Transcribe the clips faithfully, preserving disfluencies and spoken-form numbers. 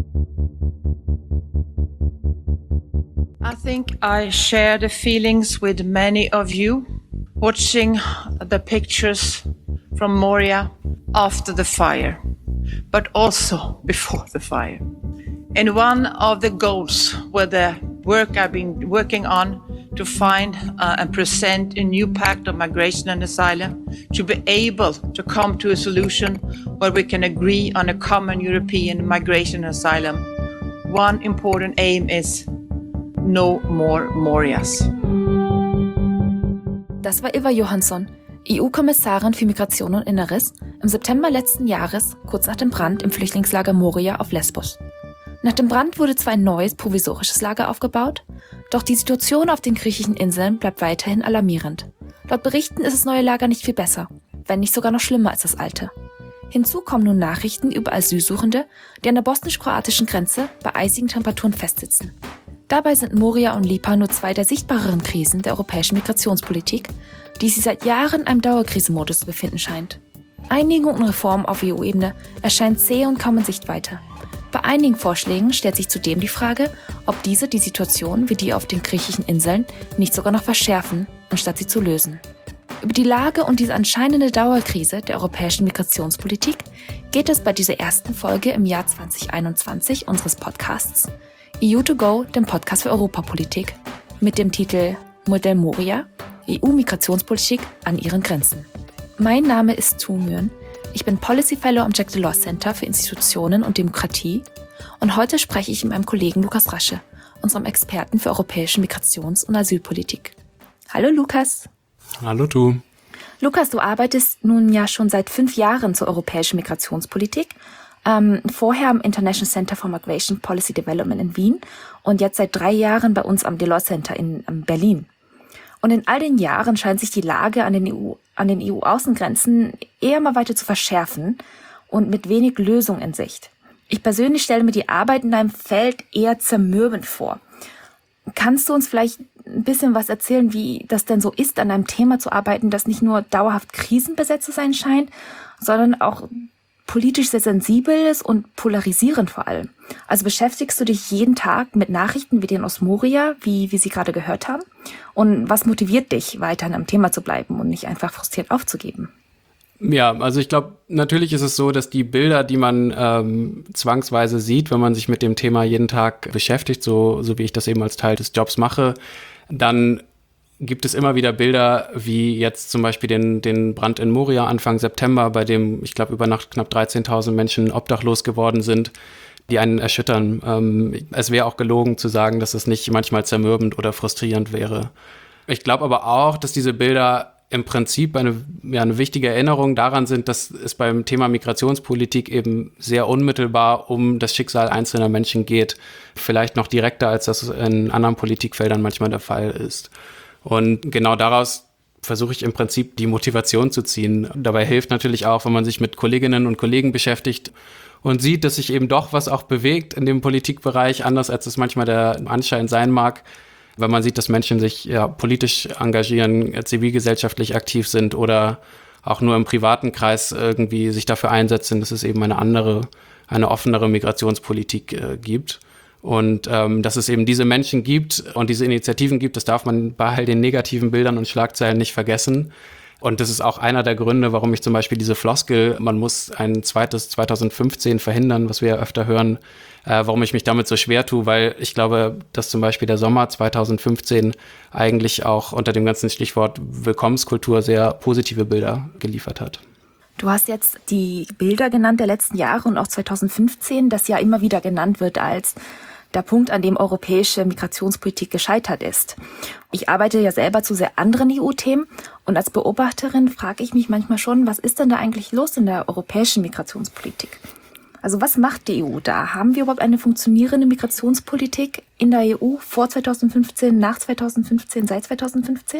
I think I share the feelings with many of you watching the pictures from Moria after the fire, but also before the fire. And one of the goals were the work I've been working on to find uh, and present a new pact of migration and asylum, to be able to come to a solution where we can agree on a common European migration and asylum. One important aim is no more Morias. Das war Ylva Johansson, E U-Kommissarin für Migration und Inneres, im September letzten Jahres, kurz nach dem Brand im Flüchtlingslager Moria auf Lesbos. Nach dem Brand wurde zwar ein neues, provisorisches Lager aufgebaut, doch die Situation auf den griechischen Inseln bleibt weiterhin alarmierend. Laut Berichten ist das neue Lager nicht viel besser, wenn nicht sogar noch schlimmer als das alte. Hinzu kommen nun Nachrichten über Asylsuchende, die an der bosnisch-kroatischen Grenze bei eisigen Temperaturen festsitzen. Dabei sind Moria und Lipa nur zwei der sichtbareren Krisen der europäischen Migrationspolitik, die sich seit Jahren in einem Dauerkrisenmodus zu befinden scheint. Einigung und Reformen auf E U-Ebene erscheint zäh und kaum in Sichtweite. Bei einigen Vorschlägen stellt sich zudem die Frage, ob diese die Situation wie die auf den griechischen Inseln nicht sogar noch verschärfen, anstatt sie zu lösen. Über die Lage und diese anscheinende Dauerkrise der europäischen Migrationspolitik geht es bei dieser ersten Folge im Jahr zwanzig einundzwanzig unseres Podcasts E U to go, dem Podcast für Europapolitik, mit dem Titel Modell Moria, E U-Migrationspolitik an ihren Grenzen. Mein Name ist Tu Nguyen. Ich bin Policy Fellow am Jack Delors Center für Institutionen und Demokratie und heute spreche ich mit meinem Kollegen Lukas Rasche, unserem Experten für europäische Migrations- und Asylpolitik. Hallo Lukas. Hallo Tu. Lukas, du arbeitest nun ja schon seit fünf Jahren zur europäischen Migrationspolitik, ähm, vorher am International Center for Migration Policy Development in Wien und jetzt seit drei Jahren bei uns am Delors Center in ähm, Berlin. Und in all den Jahren scheint sich die Lage an den E U, an den E U-Außengrenzen eher mal weiter zu verschärfen und mit wenig Lösung in Sicht. Ich persönlich stelle mir die Arbeit in deinem Feld eher zermürbend vor. Kannst du uns vielleicht ein bisschen was erzählen, wie das denn so ist, an einem Thema zu arbeiten, das nicht nur dauerhaft krisenbesetzt zu sein scheint, sondern auch politisch sehr sensibel ist und polarisierend vor allem? Also beschäftigst du dich jeden Tag mit Nachrichten wie den aus Moria, wie wir sie gerade gehört haben? Und was motiviert dich, weiterhin am Thema zu bleiben und nicht einfach frustriert aufzugeben? Ja, also ich glaube, natürlich ist es so, dass die Bilder, die man ähm, zwangsweise sieht, wenn man sich mit dem Thema jeden Tag beschäftigt, so, so wie ich das eben als Teil des Jobs mache, dann gibt es immer wieder Bilder, wie jetzt zum Beispiel den, den Brand in Moria Anfang September, bei dem, ich glaube, über Nacht knapp dreizehntausend Menschen obdachlos geworden sind, die einen erschüttern. Ähm, es wäre auch gelogen zu sagen, dass es nicht manchmal zermürbend oder frustrierend wäre. Ich glaube aber auch, dass diese Bilder im Prinzip eine, ja, eine wichtige Erinnerung daran sind, dass es beim Thema Migrationspolitik eben sehr unmittelbar um das Schicksal einzelner Menschen geht. Vielleicht noch direkter, als das in anderen Politikfeldern manchmal der Fall ist. Und genau daraus versuche ich im Prinzip die Motivation zu ziehen. Dabei hilft natürlich auch, wenn man sich mit Kolleginnen und Kollegen beschäftigt und sieht, dass sich eben doch was auch bewegt in dem Politikbereich, anders als es manchmal der Anschein sein mag. Wenn man sieht, dass Menschen sich ja politisch engagieren, zivilgesellschaftlich aktiv sind oder auch nur im privaten Kreis irgendwie sich dafür einsetzen, dass es eben eine andere, eine offenere Migrationspolitik äh, gibt. Und ähm, dass es eben diese Menschen gibt und diese Initiativen gibt, das darf man bei all den negativen Bildern und Schlagzeilen nicht vergessen. Und das ist auch einer der Gründe, warum ich zum Beispiel diese Floskel, man muss ein zweites zweitausendfünfzehn verhindern, was wir ja öfter hören, äh, warum ich mich damit so schwer tue, weil ich glaube, dass zum Beispiel der Sommer zweitausendfünfzehn eigentlich auch unter dem ganzen Stichwort Willkommenskultur sehr positive Bilder geliefert hat. Du hast jetzt die Bilder genannt der letzten Jahre und auch zweitausendfünfzehn, das ja immer wieder genannt wird als der Punkt, an dem europäische Migrationspolitik gescheitert ist. Ich arbeite ja selber zu sehr anderen E U-Themen und als Beobachterin frage ich mich manchmal schon, was ist denn da eigentlich los in der europäischen Migrationspolitik? Also was macht die E U da? Haben wir überhaupt eine funktionierende Migrationspolitik in der E U vor zweitausendfünfzehn, nach zweitausendfünfzehn, seit zweitausendfünfzehn?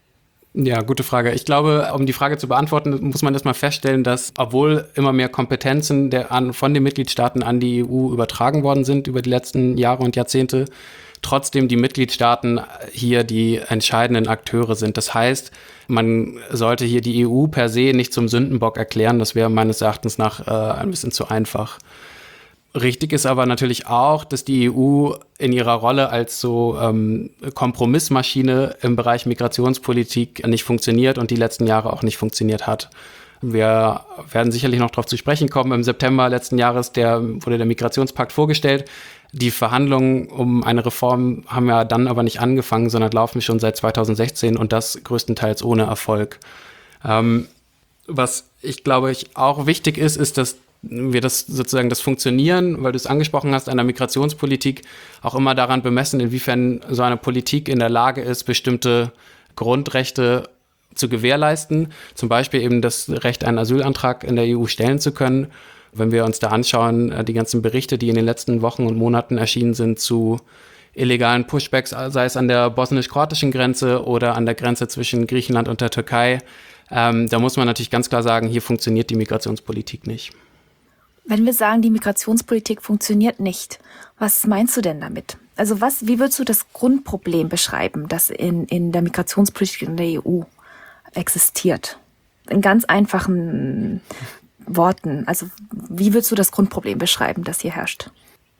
Ja, gute Frage. Ich glaube, um die Frage zu beantworten, muss man erstmal feststellen, dass obwohl immer mehr Kompetenzen der, an, von den Mitgliedstaaten an die E U übertragen worden sind über die letzten Jahre und Jahrzehnte, trotzdem die Mitgliedstaaten hier die entscheidenden Akteure sind. Das heißt, man sollte hier die E U per se nicht zum Sündenbock erklären. Das wäre meines Erachtens nach äh, ein bisschen zu einfach. Richtig ist aber natürlich auch, dass die E U in ihrer Rolle als so ähm, Kompromissmaschine im Bereich Migrationspolitik nicht funktioniert und die letzten Jahre auch nicht funktioniert hat. Wir werden sicherlich noch darauf zu sprechen kommen. Im September letzten Jahres der, wurde der Migrationspakt vorgestellt. Die Verhandlungen um eine Reform haben ja dann aber nicht angefangen, sondern laufen schon seit zweitausendsechzehn und das größtenteils ohne Erfolg. Ähm, was ich glaube ich auch wichtig ist, ist, dass wir das sozusagen das Funktionieren, weil du es angesprochen hast, einer Migrationspolitik auch immer daran bemessen, inwiefern so eine Politik in der Lage ist, bestimmte Grundrechte zu gewährleisten. Zum Beispiel eben das Recht, einen Asylantrag in der E U stellen zu können. Wenn wir uns da anschauen, die ganzen Berichte, die in den letzten Wochen und Monaten erschienen sind zu illegalen Pushbacks, sei es an der bosnisch-kroatischen Grenze oder an der Grenze zwischen Griechenland und der Türkei, ähm, da muss man natürlich ganz klar sagen, hier funktioniert die Migrationspolitik nicht. Wenn wir sagen, die Migrationspolitik funktioniert nicht, was meinst du denn damit? Also was, wie würdest du das Grundproblem beschreiben, das in, in der Migrationspolitik in der E U existiert? In ganz einfachen Worten. Also wie würdest du das Grundproblem beschreiben, das hier herrscht?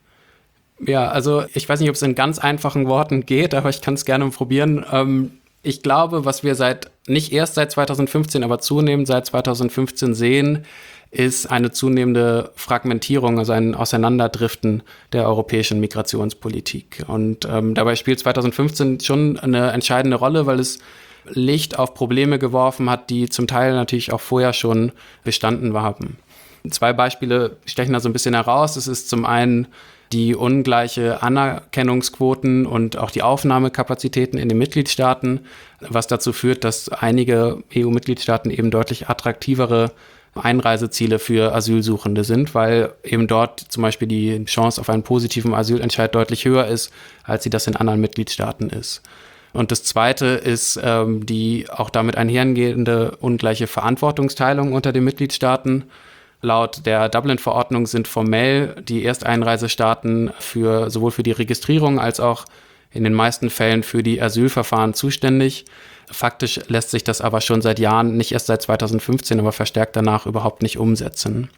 Ja, also ich weiß nicht, ob es in ganz einfachen Worten geht, aber ich kann es gerne probieren. Ähm, ich glaube, was wir seit, nicht erst seit zweitausendfünfzehn, aber zunehmend seit zweitausendfünfzehn sehen, ist eine zunehmende Fragmentierung, also ein Auseinanderdriften der europäischen Migrationspolitik. Und ähm, dabei spielt zweitausendfünfzehn schon eine entscheidende Rolle, weil es Licht auf Probleme geworfen hat, die zum Teil natürlich auch vorher schon bestanden haben. Zwei Beispiele stechen da so ein bisschen heraus. Es ist zum einen die ungleiche Anerkennungsquoten und auch die Aufnahmekapazitäten in den Mitgliedstaaten, was dazu führt, dass einige E U-Mitgliedstaaten eben deutlich attraktivere Einreiseziele für Asylsuchende sind, weil eben dort zum Beispiel die Chance auf einen positiven Asylentscheid deutlich höher ist, als sie das in anderen Mitgliedstaaten ist. Und das Zweite ist ähm, die auch damit einhergehende ungleiche Verantwortungsteilung unter den Mitgliedstaaten. Laut der Dublin-Verordnung sind formell die Ersteinreisestaaten für, sowohl für die Registrierung als auch in den meisten Fällen für die Asylverfahren zuständig. Faktisch lässt sich das aber schon seit Jahren, nicht erst seit zweitausendfünfzehn, aber verstärkt danach überhaupt nicht umsetzen.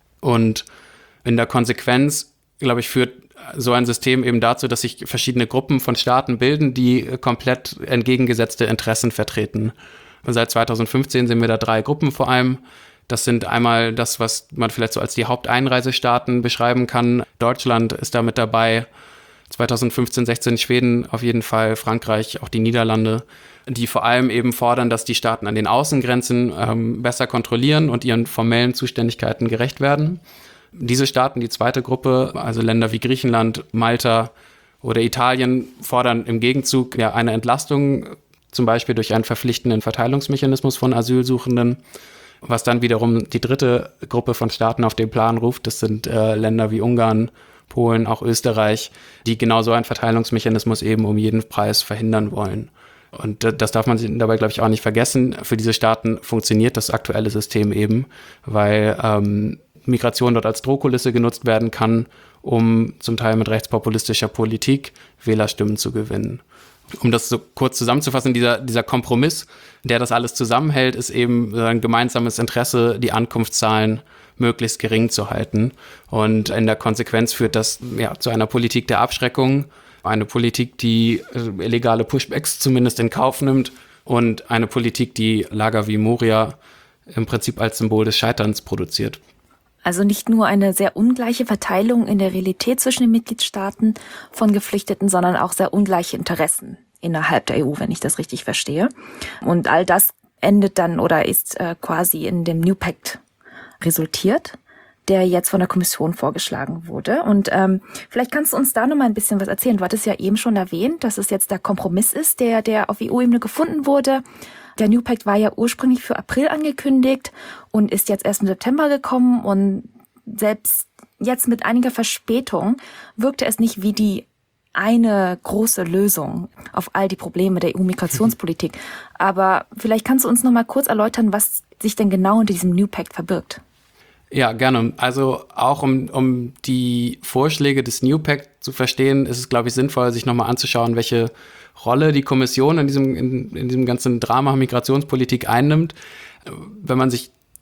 Und in der Konsequenz, glaube ich, führt so ein System eben dazu, dass sich verschiedene Gruppen von Staaten bilden, die komplett entgegengesetzte Interessen vertreten. Und seit zweitausendfünfzehn sehen wir da drei Gruppen vor allem. Das sind einmal das, was man vielleicht so als die Haupteinreisestaaten beschreiben kann. Deutschland ist da mit dabei, zweitausendfünfzehn, sechzehn Schweden auf jeden Fall, Frankreich, auch die Niederlande, die vor allem eben fordern, dass die Staaten an den Außengrenzen ähm, besser kontrollieren und ihren formellen Zuständigkeiten gerecht werden. Diese Staaten, die zweite Gruppe, also Länder wie Griechenland, Malta oder Italien, fordern im Gegenzug ja eine Entlastung, zum Beispiel durch einen verpflichtenden Verteilungsmechanismus von Asylsuchenden, was dann wiederum die dritte Gruppe von Staaten auf den Plan ruft. Das sind äh, Länder wie Ungarn, Polen, auch Österreich, die genau so einen Verteilungsmechanismus eben um jeden Preis verhindern wollen. Und das darf man dabei, glaube ich, auch nicht vergessen. Für diese Staaten funktioniert das aktuelle System eben, weil ähm, Migration dort als Drohkulisse genutzt werden kann, um zum Teil mit rechtspopulistischer Politik Wählerstimmen zu gewinnen. Um das so kurz zusammenzufassen, dieser, dieser Kompromiss, der das alles zusammenhält, ist eben ein gemeinsames Interesse, die Ankunftszahlen möglichst gering zu halten. Und in der Konsequenz führt das ja zu einer Politik der Abschreckung, eine Politik, die äh, illegale Pushbacks zumindest in Kauf nimmt und eine Politik, die Lager wie Moria im Prinzip als Symbol des Scheiterns produziert. Also nicht nur eine sehr ungleiche Verteilung in der Realität zwischen den Mitgliedstaaten von Geflüchteten, sondern auch sehr ungleiche Interessen innerhalb der E U, wenn ich das richtig verstehe. Und all das endet dann oder ist äh, quasi in dem New Pact resultiert, der jetzt von der Kommission vorgeschlagen wurde. Und ähm, vielleicht kannst du uns da noch mal ein bisschen was erzählen. Du hattest ja eben schon erwähnt, dass es jetzt der Kompromiss ist, der der auf E U-Ebene gefunden wurde. Der New Pact war ja ursprünglich für April angekündigt und ist jetzt erst im September gekommen. Und selbst jetzt mit einiger Verspätung wirkte es nicht wie die eine große Lösung auf all die Probleme der E U-Migrationspolitik. Aber vielleicht kannst du uns noch mal kurz erläutern, was sich denn genau in diesem New Pact verbirgt. Ja, gerne. Also auch um, um die Vorschläge des New Pact zu verstehen, ist es, glaube ich, sinnvoll, sich nochmal anzuschauen, welche Rolle die Kommission in diesem, in, in diesem ganzen Drama Migrationspolitik einnimmt. Wenn man sich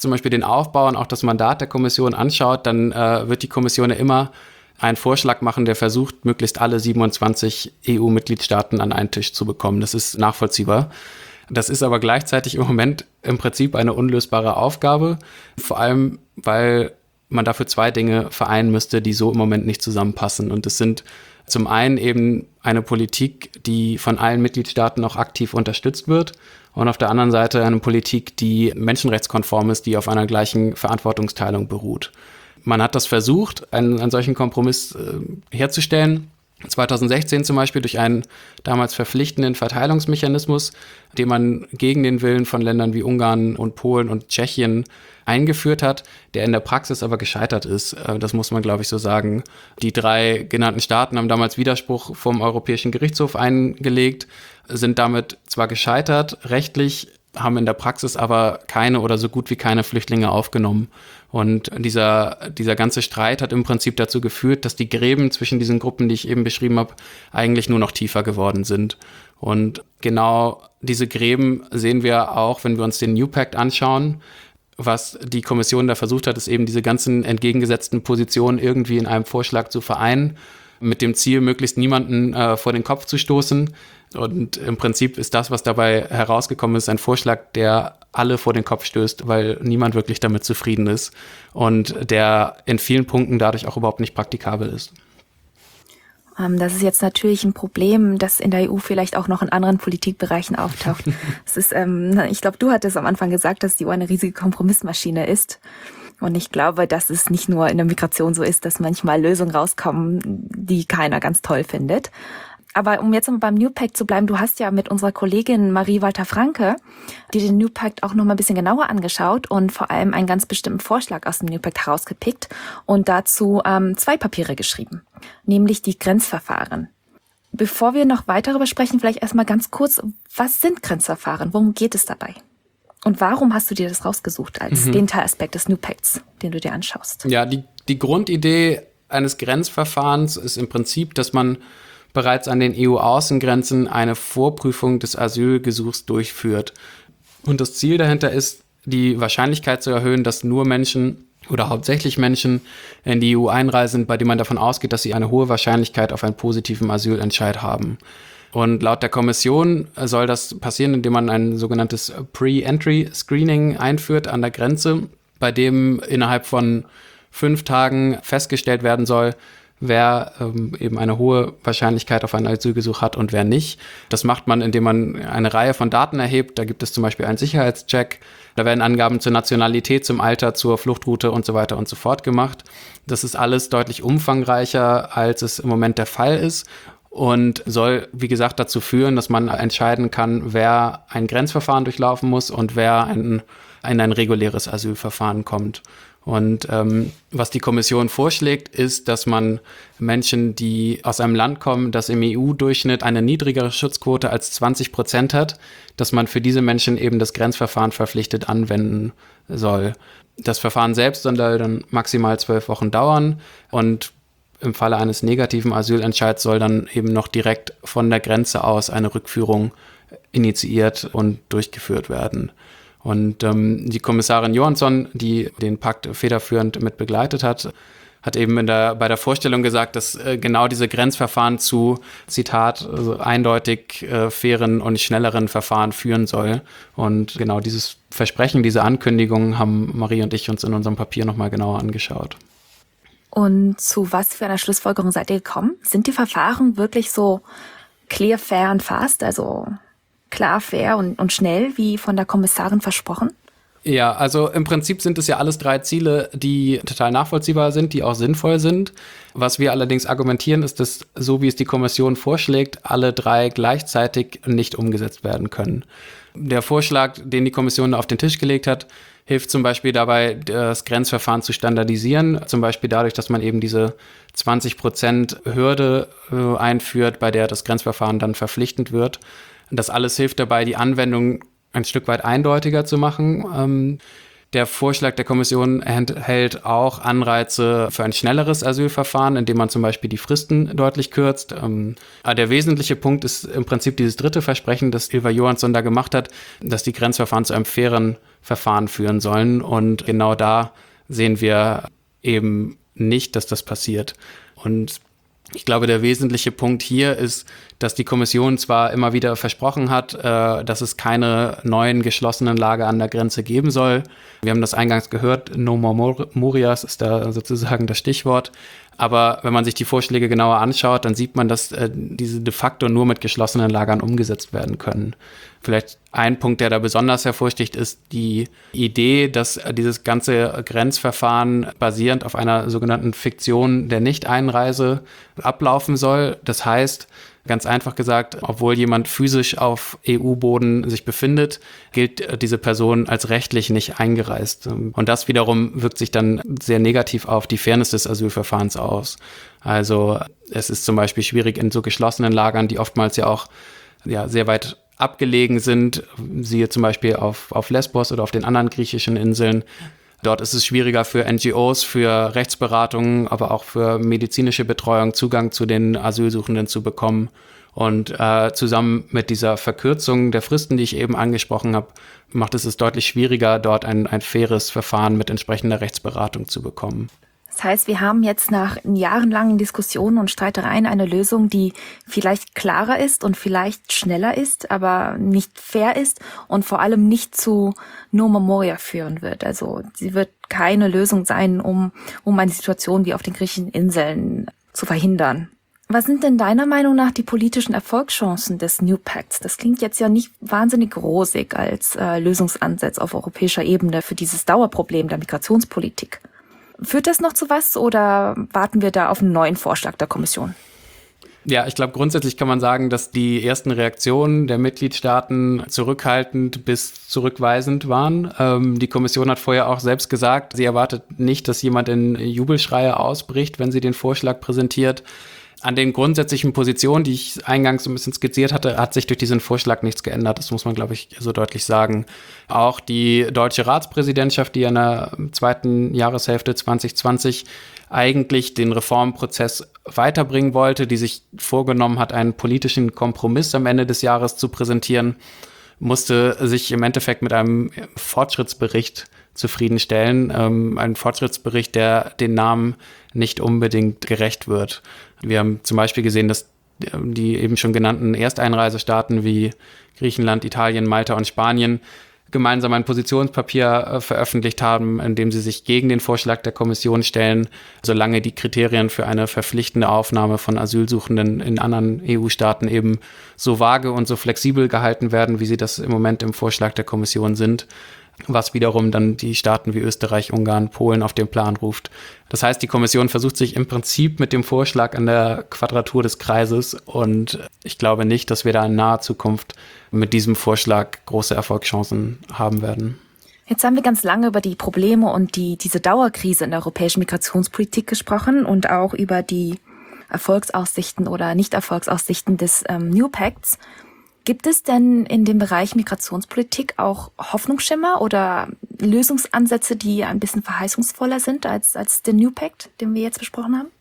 zum Beispiel den Aufbau und auch das Mandat der Kommission anschaut, dann äh, wird die Kommission ja immer einen Vorschlag machen, der versucht, möglichst alle siebenundzwanzig E U-Mitgliedstaaten an einen Tisch zu bekommen. Das ist nachvollziehbar. Das ist aber gleichzeitig im Moment im Prinzip eine unlösbare Aufgabe, vor allem, weil man dafür zwei Dinge vereinen müsste, die so im Moment nicht zusammenpassen. Und das sind zum einen eben eine Politik, die von allen Mitgliedstaaten auch aktiv unterstützt wird, und auf der anderen Seite eine Politik, die menschenrechtskonform ist, die auf einer gleichen Verantwortungsteilung beruht. Man hat das versucht, einen, einen solchen Kompromiss äh, herzustellen. zwanzig sechzehn zum Beispiel durch einen damals verpflichtenden Verteilungsmechanismus, den man gegen den Willen von Ländern wie Ungarn und Polen und Tschechien eingeführt hat, der in der Praxis aber gescheitert ist. Das muss man, glaube ich, so sagen. Die drei genannten Staaten haben damals Widerspruch vom Europäischen Gerichtshof eingelegt, sind damit zwar gescheitert, rechtlich, haben in der Praxis aber keine oder so gut wie keine Flüchtlinge aufgenommen. Und dieser, dieser ganze Streit hat im Prinzip dazu geführt, dass die Gräben zwischen diesen Gruppen, die ich eben beschrieben habe, eigentlich nur noch tiefer geworden sind. Und genau diese Gräben sehen wir auch, wenn wir uns den New Pact anschauen. Was die Kommission da versucht hat, ist eben diese ganzen entgegengesetzten Positionen irgendwie in einem Vorschlag zu vereinen, mit dem Ziel, möglichst niemanden äh, vor den Kopf zu stoßen. Und im Prinzip ist das, was dabei herausgekommen ist, ein Vorschlag, der alle vor den Kopf stößt, weil niemand wirklich damit zufrieden ist und der in vielen Punkten dadurch auch überhaupt nicht praktikabel ist. Das ist jetzt natürlich ein Problem, das in der E U vielleicht auch noch in anderen Politikbereichen auftaucht. Es ist, ähm, ich glaube, du hattest am Anfang gesagt, dass die E U eine riesige Kompromissmaschine ist. Und ich glaube, dass es nicht nur in der Migration so ist, dass manchmal Lösungen rauskommen, die keiner ganz toll findet. Aber um jetzt mal beim New Pact zu bleiben, du hast ja mit unserer Kollegin Marie Walter-Franke dir den New Pact auch noch mal ein bisschen genauer angeschaut und vor allem einen ganz bestimmten Vorschlag aus dem New Pact herausgepickt und dazu ähm, zwei Papiere geschrieben, nämlich die Grenzverfahren. Bevor wir noch weiter darüber sprechen, vielleicht erstmal ganz kurz, was sind Grenzverfahren? Worum geht es dabei? Und warum hast du dir das rausgesucht als mhm. den Teilaspekt des New Pacts, den du dir anschaust? Ja, die, die Grundidee eines Grenzverfahrens ist im Prinzip, dass man bereits an den E U-Außengrenzen eine Vorprüfung des Asylgesuchs durchführt. Und das Ziel dahinter ist, die Wahrscheinlichkeit zu erhöhen, dass nur Menschen oder hauptsächlich Menschen in die E U einreisen, bei denen man davon ausgeht, dass sie eine hohe Wahrscheinlichkeit auf einen positiven Asylentscheid haben. Und laut der Kommission soll das passieren, indem man ein sogenanntes Pre-Entry-Screening einführt an der Grenze, bei dem innerhalb von fünf Tagen festgestellt werden soll, wer ähm, eben eine hohe Wahrscheinlichkeit auf einen Asylgesuch hat und wer nicht. Das macht man, indem man eine Reihe von Daten erhebt. Da gibt es zum Beispiel einen Sicherheitscheck. Da werden Angaben zur Nationalität, zum Alter, zur Fluchtroute und so weiter und so fort gemacht. Das ist alles deutlich umfangreicher, als es im Moment der Fall ist und soll, wie gesagt, dazu führen, dass man entscheiden kann, wer ein Grenzverfahren durchlaufen muss und wer ein, in ein reguläres Asylverfahren kommt. Und ähm, was die Kommission vorschlägt, ist, dass man Menschen, die aus einem Land kommen, das im E U-Durchschnitt eine niedrigere Schutzquote als zwanzig Prozent hat, dass man für diese Menschen eben das Grenzverfahren verpflichtet anwenden soll. Das Verfahren selbst soll dann maximal zwölf Wochen dauern und im Falle eines negativen Asylentscheids soll dann eben noch direkt von der Grenze aus eine Rückführung initiiert und durchgeführt werden. Und ähm, die Kommissarin Johansson, die den Pakt federführend mit begleitet hat, hat eben in der, bei der Vorstellung gesagt, dass äh, genau diese Grenzverfahren zu, Zitat, also eindeutig äh, fairen und schnelleren Verfahren führen soll. Und genau dieses Versprechen, diese Ankündigung haben Marie und ich uns in unserem Papier nochmal genauer angeschaut. Und zu was für einer Schlussfolgerung seid ihr gekommen? Sind die Verfahren wirklich so clear, fair und fast, also klar, fair und, und schnell, wie von der Kommissarin versprochen? Ja, also im Prinzip sind es ja alles drei Ziele, die total nachvollziehbar sind, die auch sinnvoll sind. Was wir allerdings argumentieren, ist, dass, so wie es die Kommission vorschlägt, alle drei gleichzeitig nicht umgesetzt werden können. Der Vorschlag, den die Kommission auf den Tisch gelegt hat, hilft zum Beispiel dabei, das Grenzverfahren zu standardisieren, zum Beispiel dadurch, dass man eben diese zwanzig Prozent Hürde äh, einführt, bei der das Grenzverfahren dann verpflichtend wird. Das alles hilft dabei, die Anwendung ein Stück weit eindeutiger zu machen. Ähm, Der Vorschlag der Kommission enthält auch Anreize für ein schnelleres Asylverfahren, indem man zum Beispiel die Fristen deutlich kürzt. Ähm, aber der wesentliche Punkt ist im Prinzip dieses dritte Versprechen, das Ylva Johansson da gemacht hat, dass die Grenzverfahren zu einem fairen Verfahren führen sollen. Und genau da sehen wir eben nicht, dass das passiert. Und ich glaube, der wesentliche Punkt hier ist, dass die Kommission zwar immer wieder versprochen hat, äh, dass es keine neuen geschlossenen Lager an der Grenze geben soll. Wir haben das eingangs gehört, No More Morias ist da sozusagen das Stichwort. Aber wenn man sich die Vorschläge genauer anschaut, dann sieht man, dass äh, diese de facto nur mit geschlossenen Lagern umgesetzt werden können. Vielleicht ein Punkt, der da besonders hervorsticht, ist die Idee, dass dieses ganze Grenzverfahren basierend auf einer sogenannten Fiktion der Nichteinreise ablaufen soll. Das heißt, ganz einfach gesagt, obwohl jemand physisch auf E U-Boden sich befindet, gilt diese Person als rechtlich nicht eingereist. Und das wiederum wirkt sich dann sehr negativ auf die Fairness des Asylverfahrens aus. Also es ist zum Beispiel schwierig in so geschlossenen Lagern, die oftmals ja auch ja, sehr weit abgelegen sind, siehe zum Beispiel auf, auf Lesbos oder auf den anderen griechischen Inseln. Dort ist es schwieriger für N G Os, für Rechtsberatungen, aber auch für medizinische Betreuung Zugang zu den Asylsuchenden zu bekommen. Und äh, zusammen mit dieser Verkürzung der Fristen, die ich eben angesprochen habe, macht es es deutlich schwieriger, dort ein, ein faires Verfahren mit entsprechender Rechtsberatung zu bekommen. Das heißt, wir haben jetzt nach jahrelangen Diskussionen und Streitereien eine Lösung, die vielleicht klarer ist und vielleicht schneller ist, aber nicht fair ist und vor allem nicht zu No More Moria führen wird. Also sie wird keine Lösung sein, um, um eine Situation wie auf den griechischen Inseln zu verhindern. Was sind denn deiner Meinung nach die politischen Erfolgschancen des New Pacts? Das klingt jetzt ja nicht wahnsinnig rosig als äh, Lösungsansatz auf europäischer Ebene für dieses Dauerproblem der Migrationspolitik. Führt das noch zu was oder warten wir da auf einen neuen Vorschlag der Kommission? Ja, ich glaube, grundsätzlich kann man sagen, dass die ersten Reaktionen der Mitgliedstaaten zurückhaltend bis zurückweisend waren. Ähm, die Kommission hat vorher auch selbst gesagt, sie erwartet nicht, dass jemand in Jubelschreie ausbricht, wenn sie den Vorschlag präsentiert. An den grundsätzlichen Positionen, die ich eingangs so ein bisschen skizziert hatte, hat sich durch diesen Vorschlag nichts geändert. Das muss man, glaube ich, so deutlich sagen. Auch die deutsche Ratspräsidentschaft, die in der zweiten Jahreshälfte zwanzig zwanzig eigentlich den Reformprozess weiterbringen wollte, die sich vorgenommen hat, einen politischen Kompromiss am Ende des Jahres zu präsentieren, musste sich im Endeffekt mit einem Fortschrittsbericht zufriedenstellen. Ähm, ein Fortschrittsbericht, der den Namen nicht unbedingt gerecht wird. Wir haben zum Beispiel gesehen, dass die eben schon genannten Ersteinreisestaaten wie Griechenland, Italien, Malta und Spanien gemeinsam ein Positionspapier äh, veröffentlicht haben, in dem sie sich gegen den Vorschlag der Kommission stellen, solange die Kriterien für eine verpflichtende Aufnahme von Asylsuchenden in anderen E U-Staaten eben so vage und so flexibel gehalten werden, wie sie das im Moment im Vorschlag der Kommission sind, was wiederum dann die Staaten wie Österreich, Ungarn, Polen auf den Plan ruft. Das heißt, die Kommission versucht sich im Prinzip mit dem Vorschlag an der Quadratur des Kreises und ich glaube nicht, dass wir da in naher Zukunft mit diesem Vorschlag große Erfolgschancen haben werden. Jetzt haben wir ganz lange über die Probleme und die diese Dauerkrise in der europäischen Migrationspolitik gesprochen und auch über die Erfolgsaussichten oder Nicht-Erfolgsaussichten des ähm, New Pacts. Gibt es denn in dem Bereich Migrationspolitik auch Hoffnungsschimmer oder Lösungsansätze, die ein bisschen verheißungsvoller sind als, als der New Pact, den wir jetzt besprochen haben?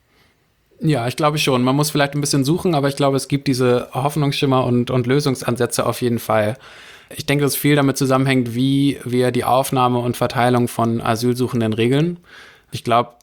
Ja, ich glaube schon. Man muss vielleicht ein bisschen suchen, aber ich glaube, es gibt diese Hoffnungsschimmer und, und Lösungsansätze auf jeden Fall. Ich denke, dass viel damit zusammenhängt, wie wir die Aufnahme und Verteilung von Asylsuchenden regeln. Ich glaube,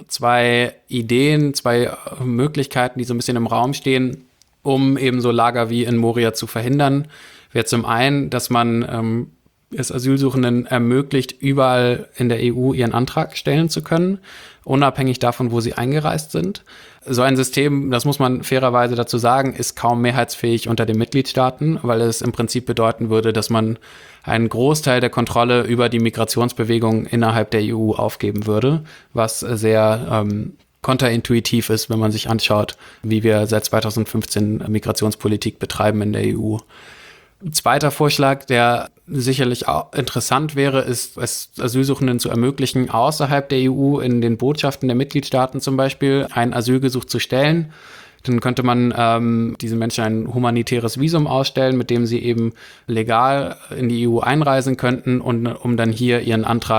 zwei Ideen, zwei Möglichkeiten, die so ein bisschen im Raum stehen, um eben so Lager wie in Moria zu verhindern, wäre zum einen, dass man ähm, es Asylsuchenden ermöglicht, überall in der E U ihren Antrag stellen zu können, unabhängig davon, wo sie eingereist sind. So ein System, das muss man fairerweise dazu sagen, ist kaum mehrheitsfähig unter den Mitgliedstaaten, weil es im Prinzip bedeuten würde, dass man einen Großteil der Kontrolle über die Migrationsbewegung innerhalb der E U aufgeben würde, was sehr ähm, kontraintuitiv ist, wenn man sich anschaut, wie wir seit zweitausendfünfzehn Migrationspolitik betreiben in der E U. Ein zweiter Vorschlag, der sicherlich auch interessant wäre, ist, es Asylsuchenden zu ermöglichen, außerhalb der E U in den Botschaften der Mitgliedstaaten zum Beispiel ein Asylgesuch zu stellen. Dann könnte man ähm, diesen Menschen ein humanitäres Visum ausstellen, mit dem sie eben legal in die E U einreisen könnten und um dann hier ihren Antrag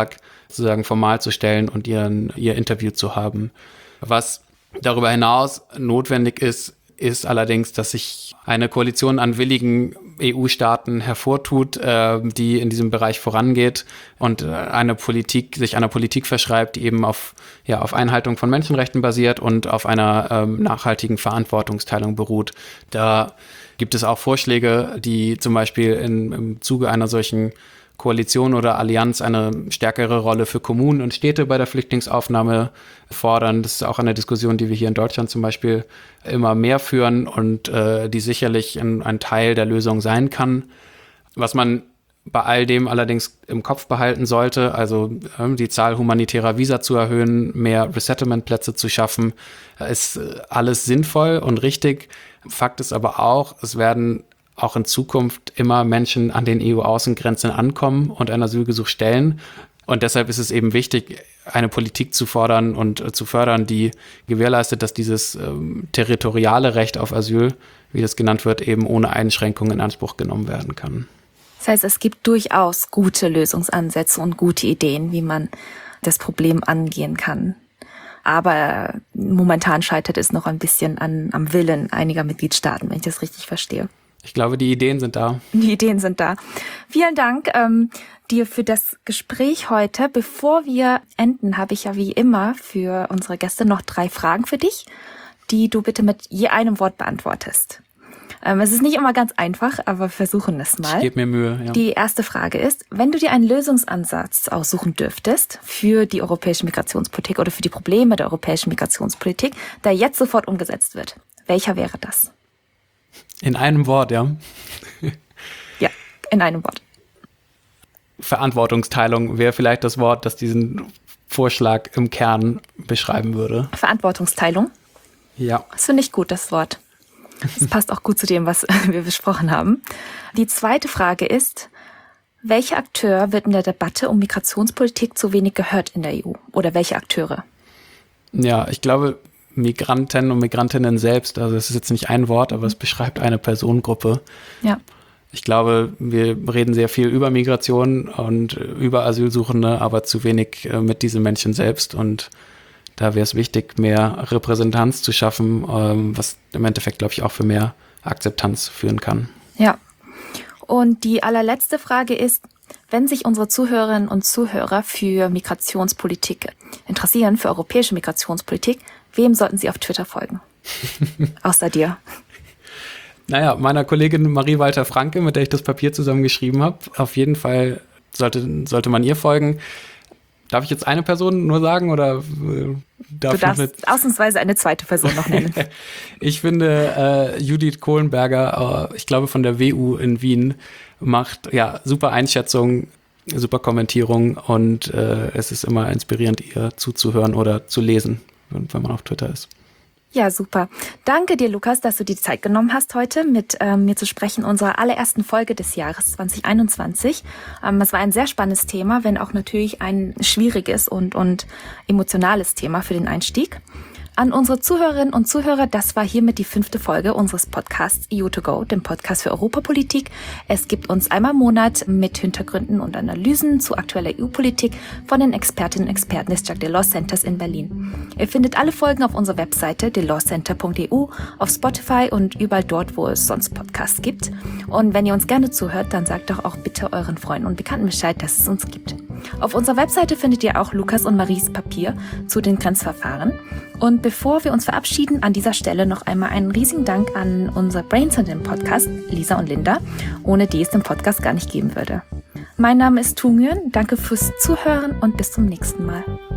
sozusagen formal zu stellen und ihren, ihr Interview zu haben. Was darüber hinaus notwendig ist, ist allerdings, dass sich eine Koalition an willigen E U-Staaten hervortut, äh, die in diesem Bereich vorangeht und eine Politik, sich einer Politik verschreibt, die eben auf, ja, auf Einhaltung von Menschenrechten basiert und auf einer ähm, nachhaltigen Verantwortungsteilung beruht. Da gibt es auch Vorschläge, die zum Beispiel in, im Zuge einer solchen Koalition oder Allianz eine stärkere Rolle für Kommunen und Städte bei der Flüchtlingsaufnahme fordern. Das ist auch eine Diskussion, die wir hier in Deutschland zum Beispiel immer mehr führen und äh, die sicherlich ein, ein Teil der Lösung sein kann. Was man bei all dem allerdings im Kopf behalten sollte, also äh, die Zahl humanitärer Visa zu erhöhen, mehr Resettlement-Plätze zu schaffen, ist alles sinnvoll und richtig. Fakt ist aber auch, es werden auch in Zukunft immer Menschen an den E U-Außengrenzen ankommen und ein Asylgesuch stellen. Und deshalb ist es eben wichtig, eine Politik zu fordern und äh, zu fördern, die gewährleistet, dass dieses ähm, territoriale Recht auf Asyl, wie das genannt wird, eben ohne Einschränkungen in Anspruch genommen werden kann. Das heißt, es gibt durchaus gute Lösungsansätze und gute Ideen, wie man das Problem angehen kann. Aber momentan scheitert es noch ein bisschen an, am Willen einiger Mitgliedstaaten, wenn ich das richtig verstehe. Ich glaube, die Ideen sind da. Die Ideen sind da. Vielen Dank ähm, dir für das Gespräch heute. Bevor wir enden, habe ich ja wie immer für unsere Gäste noch drei Fragen für dich, die du bitte mit je einem Wort beantwortest. Ähm, es ist nicht immer ganz einfach, aber wir versuchen es mal. Ich gebe mir Mühe, ja. Die erste Frage ist, wenn du dir einen Lösungsansatz aussuchen dürftest für die europäische Migrationspolitik oder für die Probleme der europäischen Migrationspolitik, der jetzt sofort umgesetzt wird, welcher wäre das? In einem Wort, ja. Ja, in einem Wort. Verantwortungsteilung wäre vielleicht das Wort, das diesen Vorschlag im Kern beschreiben würde. Verantwortungsteilung? Ja. Das finde ich gut, das Wort. Das passt auch gut zu dem, was wir besprochen haben. Die zweite Frage ist, welcher Akteur wird in der Debatte um Migrationspolitik zu wenig gehört in der E U? Oder welche Akteure? Ja, ich glaube, Migranten und Migrantinnen selbst, also es ist jetzt nicht ein Wort, aber es beschreibt eine Personengruppe. Ja. Ich glaube, wir reden sehr viel über Migration und über Asylsuchende, aber zu wenig mit diesen Menschen selbst. Und da wäre es wichtig, mehr Repräsentanz zu schaffen, was im Endeffekt, glaube ich, auch für mehr Akzeptanz führen kann. Ja. Und die allerletzte Frage ist, wenn sich unsere Zuhörerinnen und Zuhörer für Migrationspolitik interessieren, für europäische Migrationspolitik, wem sollten sie auf Twitter folgen? Außer dir. Naja, meiner Kollegin Marie Walter-Franke, mit der ich das Papier zusammengeschrieben habe. Auf jeden Fall sollte, sollte man ihr folgen. Darf ich jetzt eine Person nur sagen oder äh, darf du darfst ich mit ausnahmsweise eine zweite Person noch nennen. Ich finde, äh, Judith Kohlenberger, äh, ich glaube von der W U in Wien, macht ja super Einschätzung, super Kommentierung und äh, es ist immer inspirierend, ihr zuzuhören oder zu lesen, wenn, wenn man auf Twitter ist. Ja, super. Danke dir, Lukas, dass du die Zeit genommen hast, heute mit ähm, mir zu sprechen, unserer allerersten Folge des Jahres zwanzig einundzwanzig. Ähm, es war ein sehr spannendes Thema, wenn auch natürlich ein schwieriges und, und emotionales Thema für den Einstieg. An unsere Zuhörerinnen und Zuhörer, das war hiermit die fünfte Folge unseres Podcasts E U to go, dem Podcast für Europapolitik. Es gibt uns einmal im Monat mit Hintergründen und Analysen zu aktueller E U-Politik von den Expertinnen und Experten des Jacques Delors Centers in Berlin. Ihr findet alle Folgen auf unserer Webseite delors center punkt e u, auf Spotify und überall dort, wo es sonst Podcasts gibt. Und wenn ihr uns gerne zuhört, dann sagt doch auch bitte euren Freunden und Bekannten Bescheid, dass es uns gibt. Auf unserer Webseite findet ihr auch Lukas und Maries Papier zu den Grenzverfahren. Und bevor wir uns verabschieden, an dieser Stelle noch einmal einen riesigen Dank an unser Brains in dem Podcast, Lisa und Linda, ohne die es den Podcast gar nicht geben würde. Mein Name ist Tu Nguyen, danke fürs Zuhören und bis zum nächsten Mal.